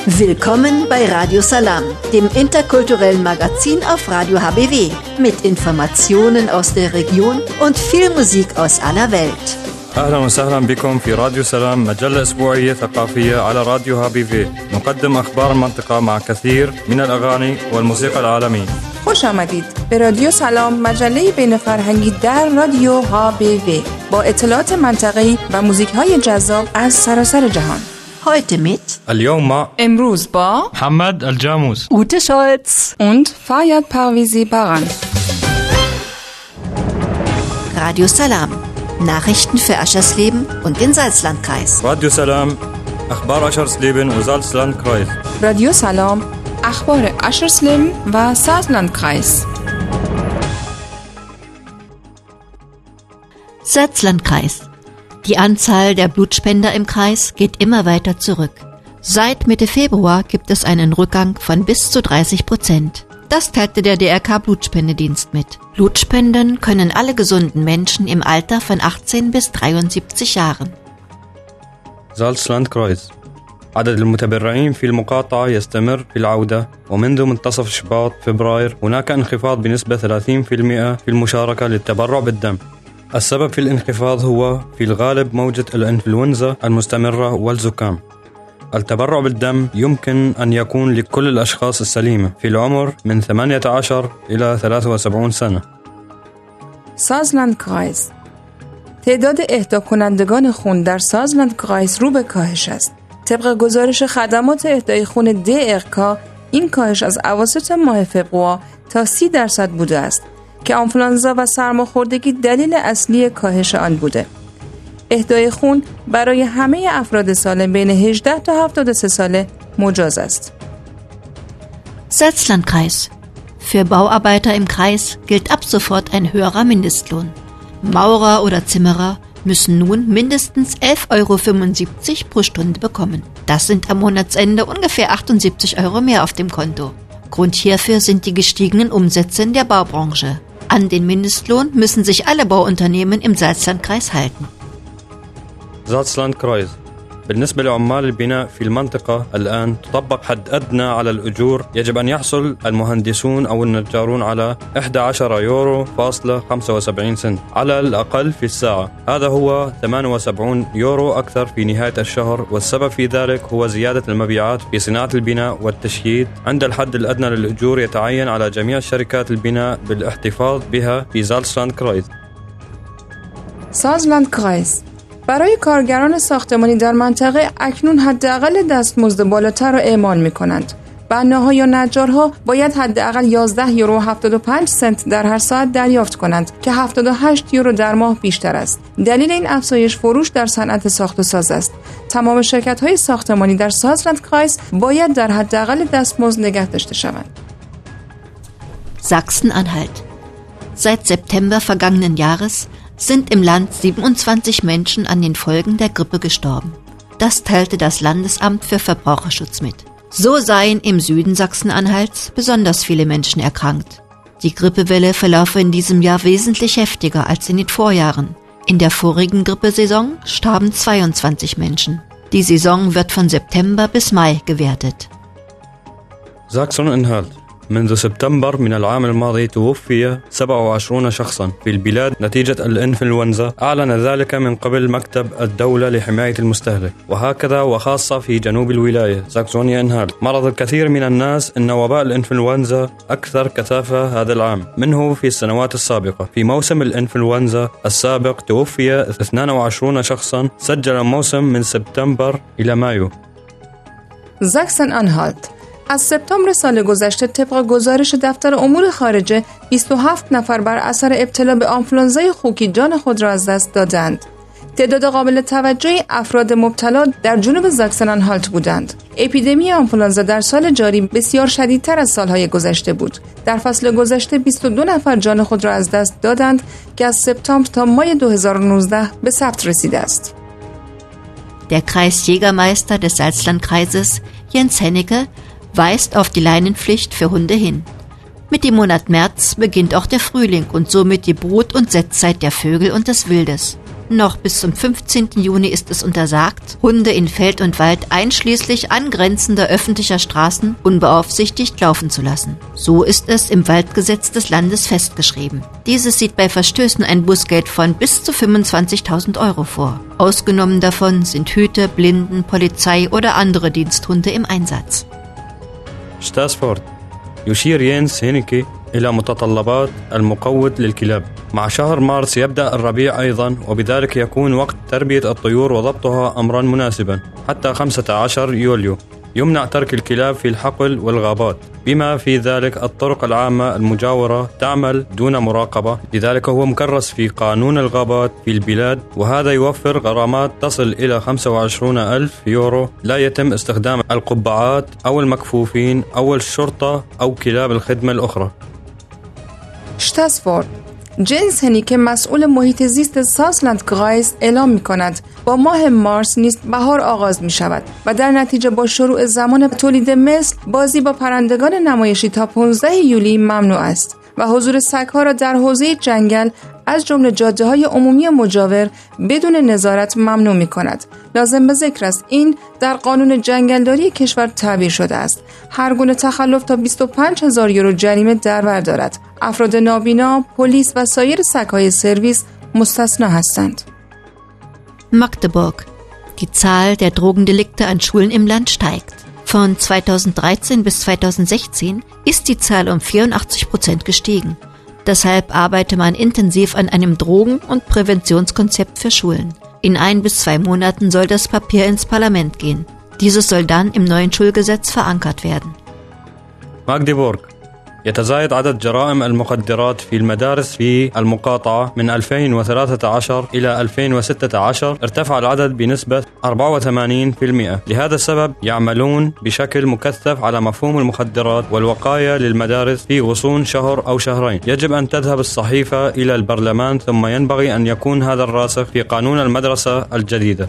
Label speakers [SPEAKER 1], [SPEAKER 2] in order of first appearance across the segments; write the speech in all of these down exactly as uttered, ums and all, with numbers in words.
[SPEAKER 1] Willkommen bei Radio Salam, dem interkulturellen Magazin auf Radio H B W, mit Informationen aus der Region und viel Musik aus aller Welt.
[SPEAKER 2] أهلا وسهلا بكم في راديو سلام، مجلة أسبوعية ثقافية على راديو ها بي في. نقدم أخبار المنطقة مع كثير من الأغاني والموسيقى العالمية.
[SPEAKER 3] خوش آمدید به رادیو سلام، مجله بین فرهنگی در رادیو ها بی وی با اطلاعات منطقه‌ای و موزیک‌های جذاب از سراسر جهان.
[SPEAKER 1] Heute mit
[SPEAKER 2] اليوم مع
[SPEAKER 3] امروز با
[SPEAKER 2] محمد الجاموس،
[SPEAKER 1] Ute Scholz
[SPEAKER 3] und Fayad Parvizi Baran.
[SPEAKER 1] Radio Salam, Nachrichten für Aschersleben und den Salzlandkreis.
[SPEAKER 2] راديو سلام، أخبار أشرسليبن وزالسلاندكرايس.
[SPEAKER 3] رادیو سلام، اخبار اشرسلیم و سالزلندکreis.
[SPEAKER 1] Salzlandkreis. Die Anzahl der Blutspender im Kreis geht immer weiter zurück. Seit Mitte Februar gibt es einen Rückgang von bis zu dreißig Prozent. Das teilte der D R K-Blutspendedienst mit. Blutspenden können alle gesunden Menschen im Alter von achtzehn bis dreiundsiebzig Jahren.
[SPEAKER 2] زالسلاندكرايس. عدد المتبرعين في المقاطعة يستمر في العودة، ومنذ منتصف شباط فبراير هناك انخفاض بنسبة ثلاثين بالمئة في المشاركة للتبرع بالدم. السبب في الانخفاض هو في الغالب موجة الإنفلونزا المستمرة والزكام. التبرع بالدم يمكن أن يكون لكل الأشخاص السليمة في العمر من ثمانية عشر إلى ثلاثة وسبعين سنة.
[SPEAKER 3] سازلندکreis. تعداد اهدا کنندگان خون در سازلندکreis رو به کاهش است. طبق گزارش خدمات اهدای خون دی ار کا، این کاهش از اواسط ماه فوریه تا سی درصد بوده است که آنفولانزا و سرماخوردگی دلیل اصلی کاهش آن بوده. اهدای خون برای همه افراد سالم بین هجده تا هفتاد و سه ساله مجاز است.
[SPEAKER 1] Salzlandkreis. Für Bauarbeiter im Kreis gilt ab sofort ein höherer Mindestlohn. Maurer oder Zimmerer müssen nun mindestens elf Euro fünfundsiebzig pro Stunde bekommen. Das sind am Monatsende ungefähr achtundsiebzig Euro mehr auf dem Konto. Grund hierfür sind die gestiegenen Umsätze in der Baubranche. An den Mindestlohn müssen sich alle Bauunternehmen im Salzlandkreis halten.
[SPEAKER 2] زالسلاندكرايس. بالنسبة لعمال البناء في المنطقة الآن تطبق حد أدنى على الأجور. يجب أن يحصل المهندسون أو النجارون على إحدى عشرة يورو فاصلة خمسة وسبعين سنت على الأقل في الساعة. هذا هو ثمانية وسبعين يورو أكثر في نهاية الشهر، والسبب في ذلك هو زيادة المبيعات في صناعة البناء والتشييد. عند الحد الأدنى للأجور يتعين على جميع شركات البناء بالاحتفاظ بها في زالسلاندكرايس.
[SPEAKER 3] سازلندکreis. برای کارگران ساختمانی در منطقه اکنون حداقل دستمزد بالاتر را اعمال می‌کنند. بناها یا نجارها باید حداقل یازده یورو و هفتاد و پنج سنت در هر ساعت دریافت کنند که هفتاد و هشت یورو در ماه بیشتر است. دلیل این افزایش فروش در صنعت ساخت و ساز است. تمام شرکت‌های ساختمانی در سازلندکreis باید در حداقل دستمزد نگه داشته شوند.
[SPEAKER 1] Sachsen-Anhalt. Seit September vergangenen Jahres sind im Land siebenundzwanzig Menschen an den Folgen der Grippe gestorben. Das teilte das Landesamt für Verbraucherschutz mit. So seien im Süden Sachsen-Anhalts besonders viele Menschen erkrankt. Die Grippewelle verlaufe in diesem Jahr wesentlich heftiger als in den Vorjahren. In der vorigen Grippesaison starben zweiundzwanzig Menschen. Die Saison wird von September bis Mai gewertet.
[SPEAKER 2] زاكسون-أنهالت. منذ سبتمبر من العام الماضي توفي سبعة وعشرين شخصا في البلاد نتيجة الإنفلونزا. أعلن ذلك من قبل مكتب الدولة لحماية المستهلك، وهكذا وخاصة في جنوب الولاية ساكسونيا أنهالت. مرض الكثير من الناس أن وباء الإنفلونزا أكثر كثافة هذا العام منه في السنوات السابقة. في موسم الإنفلونزا السابق توفي اثنين وعشرين شخصا. سجل الموسم من سبتمبر إلى مايو.
[SPEAKER 3] زاکسن-آنهالت. از سپتامبر سال گذشته طبق گزارش دفتر امور خارجه بیست و هفت نفر بر اثر ابتلا به آنفولانزای خوکی جان خود را از دست دادند. تعداد قابل توجهی افراد مبتلا در جنوب زاکسن-آنهالت بودند. اپیدمی آنفولانزا در سال جاری بسیار شدیدتر از سالهای گذشته بود. در فصل گذشته بیست و دو نفر جان خود را از دست دادند که از سپتامبر تا مای دو هزار و نوزده به ثبت رسیده است.
[SPEAKER 1] Der Kreisjägermeister des Salzlandkreises, Jens Hennecke, weist auf die Leinenpflicht für Hunde hin. Mit dem Monat März beginnt auch der Frühling und somit die Brut- und Setzzeit der Vögel und des Wildes. Noch bis zum fünfzehnten Juni ist es untersagt, Hunde in Feld und Wald einschließlich angrenzender öffentlicher Straßen unbeaufsichtigt laufen zu lassen. So ist es im Waldgesetz des Landes festgeschrieben. Dieses sieht bei Verstößen ein Bußgeld von bis zu fünfundzwanzigtausend Euro vor. Ausgenommen davon sind Hüte, Blinden, Polizei oder andere Diensthunde im Einsatz.
[SPEAKER 2] ستاسفورد يشير ينس هينيكي إلى متطلبات المقود للكلاب. مع شهر مارس يبدأ الربيع أيضا، وبذلك يكون وقت تربية الطيور وضبطها أمرا مناسبا. حتى خمسة عشر يوليو يمنع ترك الكلاب في الحقل والغابات، بما في ذلك الطرق العامة المجاورة تعمل دون مراقبة، لذلك هو مكرس في قانون الغابات في البلاد، وهذا يوفر غرامات تصل إلى خمسة وعشرين ألف يورو. لا يتم استخدام القبعات أو المكفوفين أو الشرطة أو كلاب الخدمة الأخرى.
[SPEAKER 3] شتاسفورد جنس هنیکه مسئول محیط زیست ساسلندکرایس اعلام می کند با ماه مارس نیز بهار آغاز می شود و در نتیجه با شروع زمان تولید مثل بازی با پرندگان نمایشی تا پانزده یولی ممنوع است و حضور سگ‌ها را در حوزه جنگل از جمله جاده‌های عمومی مجاور بدون نظارت ممنوع می‌کند. لازم به ذکر است این در قانون جنگلداری کشور تعبیر شده است. هر گونه تخلف تا بیست و پنج هزار یورو جریمه در بر دارد. افراد نابینا، پلیس و سایر سگ‌های سرویس مستثنا هستند.
[SPEAKER 1] Magdeburg. Die Zahl der Drogendelikte an Schulen im Land steigt. Von zweitausenddreizehn bis zweitausendsechzehn ist die Zahl um vierundachtzig Prozent gestiegen. Deshalb arbeite man intensiv an einem Drogen- und Präventionskonzept für Schulen. In ein bis zwei Monaten soll das Papier ins Parlament gehen. Dieses soll dann im neuen Schulgesetz verankert werden.
[SPEAKER 2] Magdeburg. يتزايد عدد جرائم المخدرات في المدارس في المقاطعة. من ألفين وثلاثة عشر إلى ألفين وستة عشر ارتفع العدد بنسبة أربعة وثمانين بالمئة. لهذا السبب يعملون بشكل مكثف على مفهوم المخدرات والوقاية للمدارس في غصون شهر أو شهرين. يجب أن تذهب الصحيفة إلى البرلمان، ثم ينبغي أن يكون هذا الراسخ في قانون المدرسة الجديدة.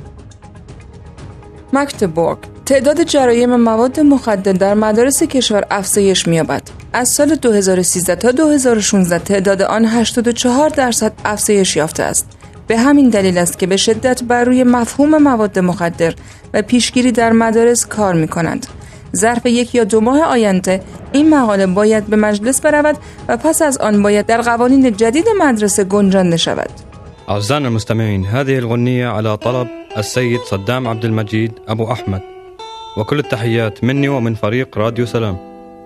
[SPEAKER 3] ماگدبورگ. تعداد جرایم مواد مخدر در مدارس کشور افزایش می‌یابد. از سال دو هزار و سیزده تا دو هزار و شانزده تعداد آن هشتاد و چهار درصد افزایش یافته است. به همین دلیل است که به شدت بر روی مفهوم مواد مخدر و پیشگیری در مدارس کار می‌کنند. ظرف یک یا دو ماه آینده این مقاله باید به مجلس برود و پس از آن باید در قوانین جدید مدرسه گنجانده شود.
[SPEAKER 2] أعزائنا المستمعين، هذه الغنية على طلب السيد صدام عبد المجيد أبو أحمد، وكل التحيات مني ومن فريق راديو سلام.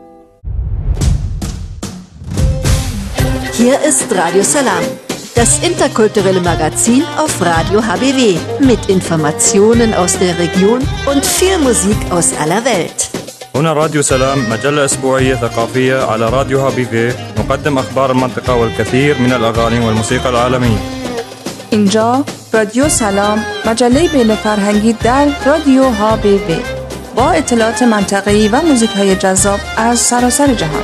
[SPEAKER 1] Hier ist Radio Salam, das interkulturelle Magazin auf Radio H B W mit Informationen aus der Region und viel Musik aus aller Welt.
[SPEAKER 2] هنا راديو سلام، مجلة أسبوعية ثقافية على راديو ها بي في، نقدم أخبار المنطقة والكثير من الأغاني والموسيقى العالمية.
[SPEAKER 3] اینجا رادیو سلام، مجله بین فرهنگی در رادیو ها بی وی با اطلاعات منطقه‌ای و موزیک‌های جذاب از سراسر جهان.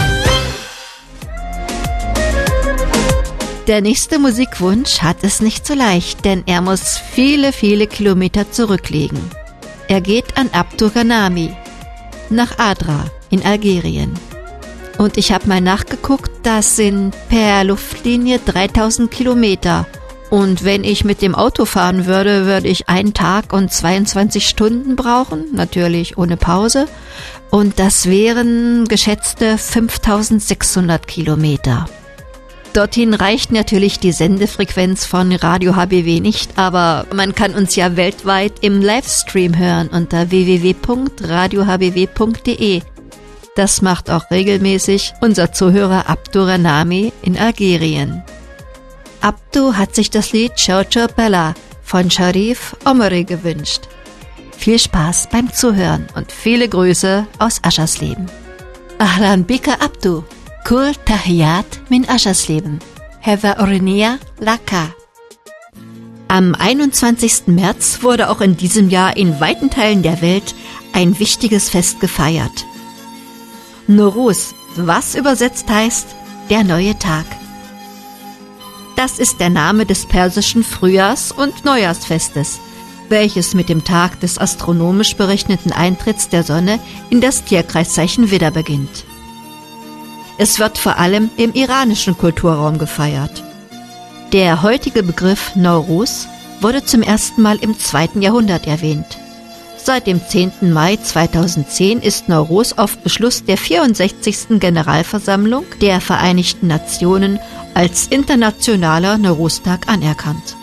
[SPEAKER 1] Der nächste Musikwunsch hat es nicht so leicht, denn er muss viele, viele Kilometer zurücklegen. Er geht an Abdou Ghanami, nach Adra in Algerien. Und ich habe mal nachgeguckt, das sind per Luftlinie dreitausend Kilometer. Und wenn ich mit dem Auto fahren würde, würde ich einen Tag und zweiundzwanzig Stunden brauchen, natürlich ohne Pause. Und das wären geschätzte fünftausendsechshundert Kilometer. Dorthin reicht natürlich die Sendefrequenz von Radio H B W nicht, aber man kann uns ja weltweit im Livestream hören unter w w w punkt radio h b w punkt d e. Das macht auch regelmäßig unser Zuhörer Abdou Ghanami in Algerien. Abdou hat sich das Lied Chouchou Bella von Sharif Omari gewünscht. Viel Spaß beim Zuhören und viele Grüße aus Aschersleben. Ahlan bika Abdou, kul tahiyat min Aschersleben. Heva Ornia Laka. Am einundzwanzigsten März wurde auch in diesem Jahr in weiten Teilen der Welt ein wichtiges Fest gefeiert. Nowruz, was übersetzt heißt, der neue Tag. Das ist der Name des persischen Frühjahrs- und Neujahrsfestes, welches mit dem Tag des astronomisch berechneten Eintritts der Sonne in das Tierkreiszeichen Widder beginnt. Es wird vor allem im iranischen Kulturraum gefeiert. Der heutige Begriff Nowruz wurde zum ersten Mal im zweiten Jahrhundert erwähnt. Seit dem zehnten Mai zweitausendzehn ist Nowruz auf Beschluss der vierundsechzigsten Generalversammlung der Vereinigten Nationen als internationaler Nowruz-Tag anerkannt.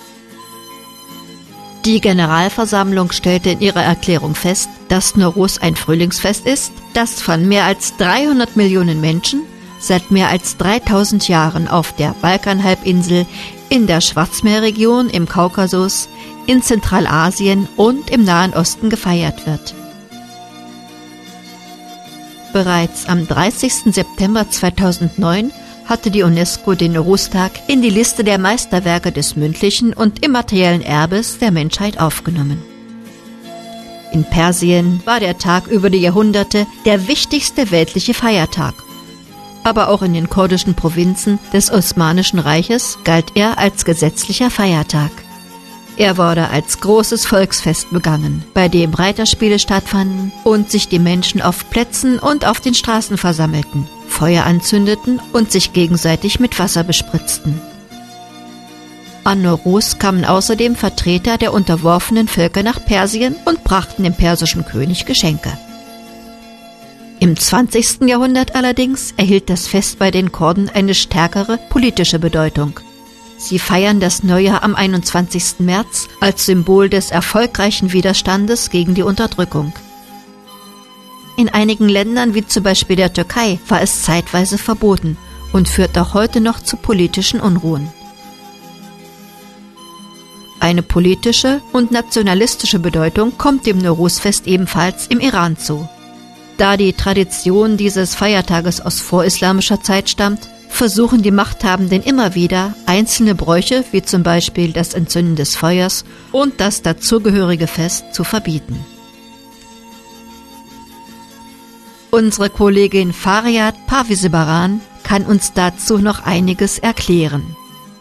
[SPEAKER 1] Die Generalversammlung stellte in ihrer Erklärung fest, dass Nowruz ein Frühlingsfest ist, das von mehr als dreihundert Millionen Menschen seit mehr als dreitausend Jahren auf der Balkanhalbinsel, in der Schwarzmeerregion, im Kaukasus, in Zentralasien und im Nahen Osten gefeiert wird. Bereits am dreißigsten September zweitausendneun hatte die UNESCO den Nowruz-Tag in die Liste der Meisterwerke des mündlichen und immateriellen Erbes der Menschheit aufgenommen. In Persien war der Tag über die Jahrhunderte der wichtigste weltliche Feiertag. Aber auch in den kurdischen Provinzen des Osmanischen Reiches galt er als gesetzlicher Feiertag. Er wurde als großes Volksfest begangen, bei dem Reiterspiele stattfanden und sich die Menschen auf Plätzen und auf den Straßen versammelten, Feuer anzündeten und sich gegenseitig mit Wasser bespritzten. An Nowruz kamen außerdem Vertreter der unterworfenen Völker nach Persien und brachten dem persischen König Geschenke. Im zwanzigsten Jahrhundert allerdings erhielt das Fest bei den Kurden eine stärkere politische Bedeutung. Sie feiern das Neujahr am einundzwanzigsten März als Symbol des erfolgreichen Widerstandes gegen die Unterdrückung. In einigen Ländern, wie zum Beispiel der Türkei, war es zeitweise verboten und führt auch heute noch zu politischen Unruhen. Eine politische und nationalistische Bedeutung kommt dem Nowruz-Fest ebenfalls im Iran zu. Da die Tradition dieses Feiertages aus vorislamischer Zeit stammt, versuchen die Machthabenden immer wieder, einzelne Bräuche, wie zum Beispiel das Entzünden des Feuers und das dazugehörige Fest, zu verbieten. Unsere Kollegin Fariat Parvizibaran kann uns dazu noch einiges erklären.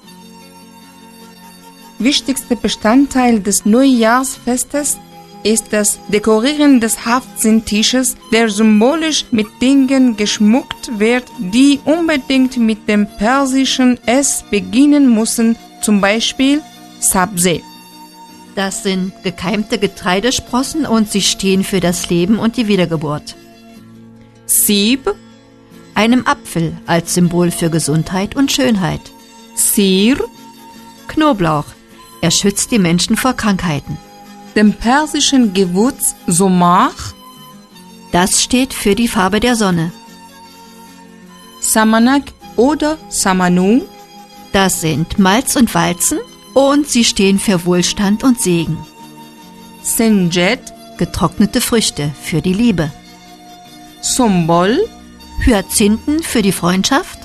[SPEAKER 3] Wichtigster Bestandteil des Neujahrsfestes ist das Dekorieren des Haftsinn-Tisches, der symbolisch mit Dingen geschmückt wird, die unbedingt mit dem persischen S beginnen müssen, zum Beispiel Sabze.
[SPEAKER 1] Das sind gekeimte Getreidesprossen und sie stehen für das Leben und die Wiedergeburt.
[SPEAKER 3] Sib,
[SPEAKER 1] einem Apfel als Symbol für Gesundheit und Schönheit.
[SPEAKER 3] Sir,
[SPEAKER 1] Knoblauch, er schützt die Menschen vor Krankheiten.
[SPEAKER 3] Dem persischen Gewürz Somach,
[SPEAKER 1] das steht für die Farbe der Sonne.
[SPEAKER 3] Samanak oder Samanu,
[SPEAKER 1] das sind Malz und Weizen und sie stehen für Wohlstand und Segen.
[SPEAKER 3] Senjet,
[SPEAKER 1] getrocknete Früchte für die Liebe.
[SPEAKER 3] Sombol,
[SPEAKER 1] Hyazinthen für die Freundschaft.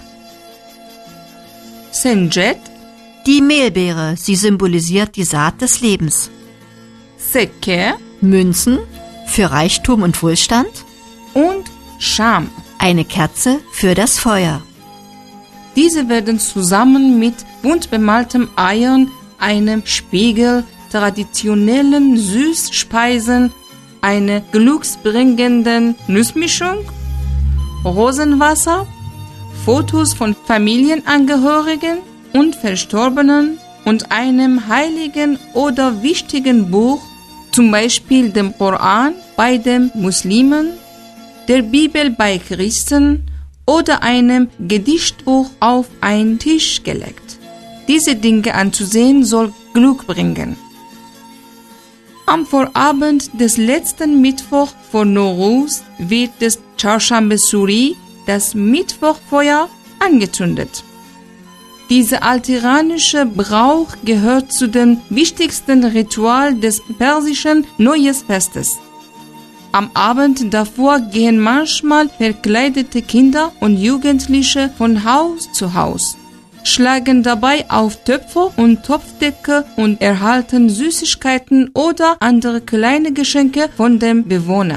[SPEAKER 3] Senjet,
[SPEAKER 1] die Mehlbeere, sie symbolisiert die Saat des Lebens.
[SPEAKER 3] Seker,
[SPEAKER 1] Münzen für Reichtum und Wohlstand.
[SPEAKER 3] Und Scham,
[SPEAKER 1] eine Kerze für das Feuer.
[SPEAKER 3] Diese werden zusammen mit bunt bemaltem Eiern, einem Spiegel, traditionellen Süßspeisen, einer glücksbringenden Nussmischung, Rosenwasser, Fotos von Familienangehörigen und Verstorbenen und einem heiligen oder wichtigen Buch, zum Beispiel dem Koran bei den Muslimen, der Bibel bei Christen oder einem Gedichtbuch auf einen Tisch gelegt. Diese Dinge anzusehen soll Glück bringen. Am Vorabend des letzten Mittwoch vor Nowruz wird das Charshambe Suri, das Mittwochfeuer, angezündet. Dieser altiranische Brauch gehört zu den wichtigsten Ritualen des persischen Neujahrsfestes. Am Abend davor gehen manchmal verkleidete Kinder und Jugendliche von Haus zu Haus, schlagen dabei auf Töpfe und Topfdecke und erhalten Süßigkeiten oder andere kleine Geschenke von dem Bewohner.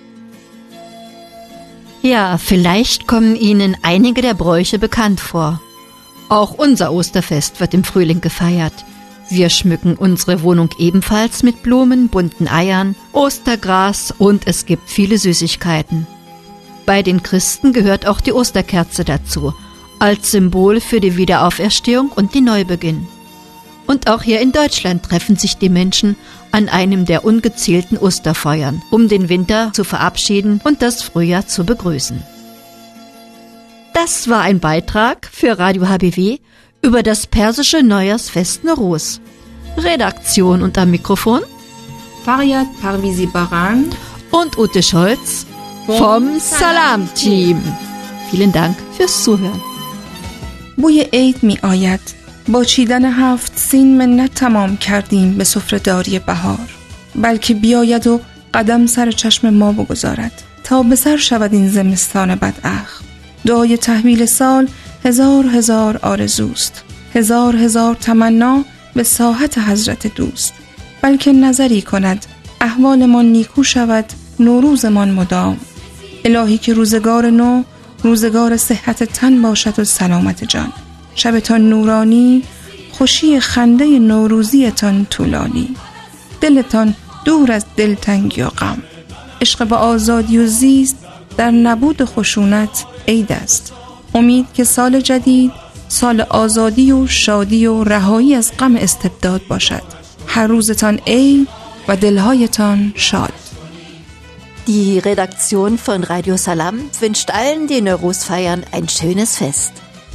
[SPEAKER 1] Ja, vielleicht kommen Ihnen einige der Bräuche bekannt vor. Auch unser Osterfest wird im Frühling gefeiert. Wir schmücken unsere Wohnung ebenfalls mit Blumen, bunten Eiern, Ostergras und es gibt viele Süßigkeiten. Bei den Christen gehört auch die Osterkerze dazu, als Symbol für die Wiederauferstehung und den Neubeginn. Und auch hier in Deutschland treffen sich die Menschen an einem der ungezählten Osterfeuern, um den Winter zu verabschieden und das Frühjahr zu begrüßen. Das war ein Beitrag für Radio H B W über das persische Neujahrsfest Nowruz. Redaktion und am Mikrofon
[SPEAKER 3] Faryat Parvizi Baran
[SPEAKER 1] und Ute Scholz vom Salam-Team. Vielen Dank fürs Zuhören.
[SPEAKER 3] بوی عید می آید. با چیدن هفت سین منت تمام کردیم به سفره‌داری بهار. بلکه بیاید و قدم سر چشم ما بگذارد تا به سر شود این زمستان بداخم. دعای تحویل سال هزار هزار آرزوست، هزار هزار تمنا به ساحت حضرت دوست. بلکه نظری کند احوالمان نیکو شود، نوروزمان مدام. الهی که روزگار نو روزگار صحت تن باشد و سلامت جان. شبتان نورانی، خوشی خنده نوروزیتان طولانی. دلتان دور از دلتنگی و غم. عشق به آزادی و زیست در نبود خشونت عید است. امید که سال جدید سال آزادی و شادی و رهایی از غم استبداد باشد. هر روزتان عید و دلهایتان شاد.
[SPEAKER 1] Die Redaktion von Radio Salam wünscht allen, die Nowruz feiern, ein schönes Fest.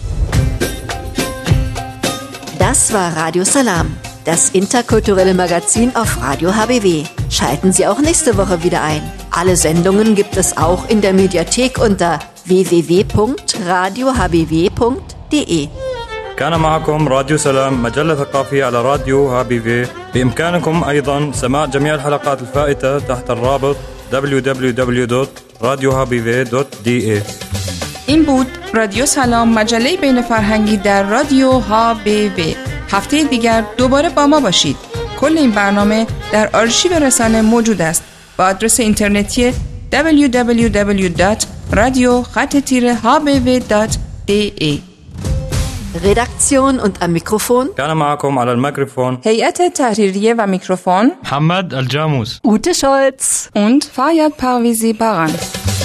[SPEAKER 1] Das war Radio Salam, das interkulturelle Magazin auf Radio H B W. Schalten Sie auch nächste Woche wieder ein. Alle Sendungen gibt es auch in der Mediathek unter w w w punkt radio h b w punkt d e.
[SPEAKER 2] كان معكم راديو سلام مجلة ثقافية على راديو ها بي في. بإمكانكم أيضا سماع جميع الحلقات الفائتة تحت الرابط دبلیو دبلیو دبلیو دات رادیو ها بی وی دات دی ای.
[SPEAKER 3] این بود رادیو سلام، مجله بین فرهنگی در رادیو ها بی وی. هفته دیگر دوباره با ما باشید. کل این برنامه در آرشیو رسانه موجود است با آدرس اینترنتی دبلیو دبلیو دبلیو دات رادیو خط تیره ها بی وی دات دی ای.
[SPEAKER 1] Redaktion und am Mikrofon
[SPEAKER 2] كان معكم على الميكروفون
[SPEAKER 3] هیئت تحریریه و میکروفون
[SPEAKER 2] محمد الجاموس
[SPEAKER 1] Ute Scholz
[SPEAKER 3] und Faryat Parvizi Baran.